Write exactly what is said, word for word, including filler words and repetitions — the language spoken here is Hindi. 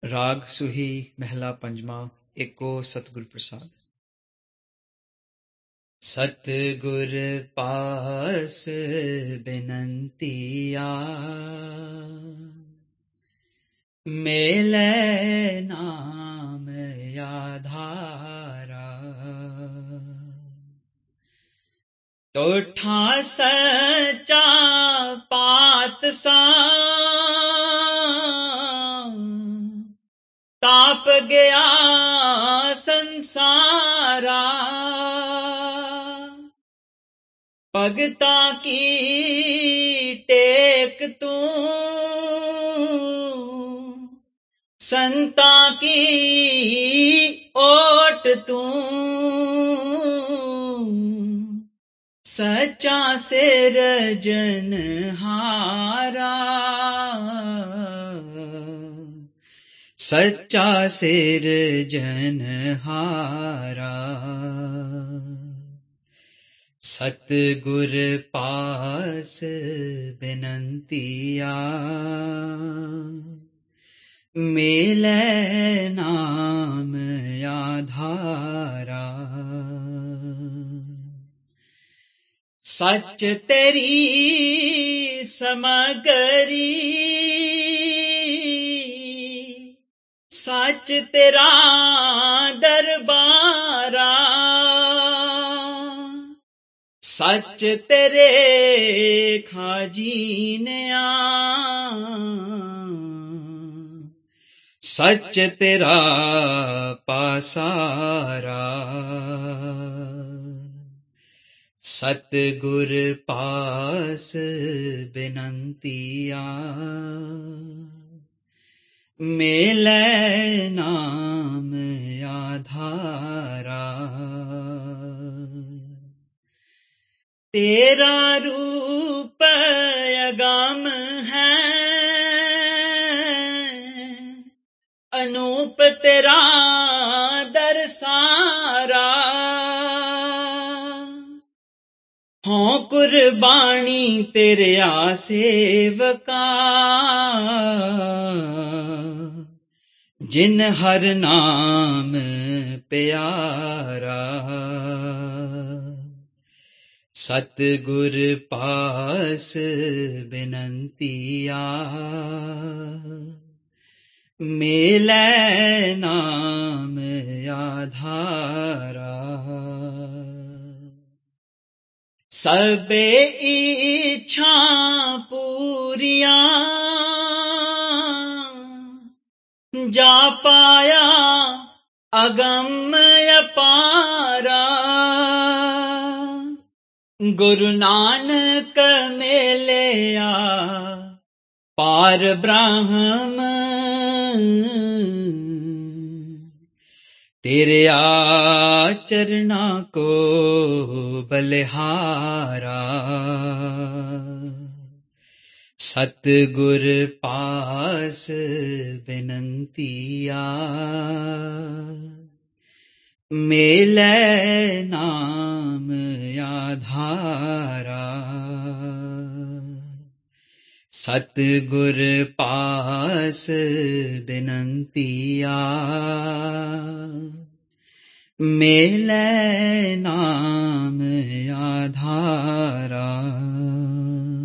राग सुही महला पंजवा। एको सतगुर प्रसाद। सतगुर पास बिनंतिया, मेले नाम आधारा। तोठा सच्चा पातसा, ताप गया संसारा। भगता की टेक तू, संता की ओट तू। सच्चा सिरजनहारा, सच्चा सिरजनहारा। सतगुर पास बिनंतिया, मेले नाम आधारा। सच तेरी समगरी, सच तेरा दरबारा। सच तेरे खाजीनिया, सच तेरा पासारा। सतगुर पास बिनंतिया, मेले नाम आधारा। तेरा रूप अगम है, अनूप तेरा दरसारा। हों कुर्बानी तेरे आसेवका, जिन हर नाम प्यारा। सतगुर पास बिनंतिया, मेले नाम आधारा। सबे इच्छा पूरिया, जा पाया अगम अपारा। गुरु नानक मेलिया पार ब्रह्म, तेरे आचरणा को बलिहारा। सतगुर पास बिनंतिया, मेले नाम आधारा। सतगुर पास बिनंतिया, मेले नाम आधारा।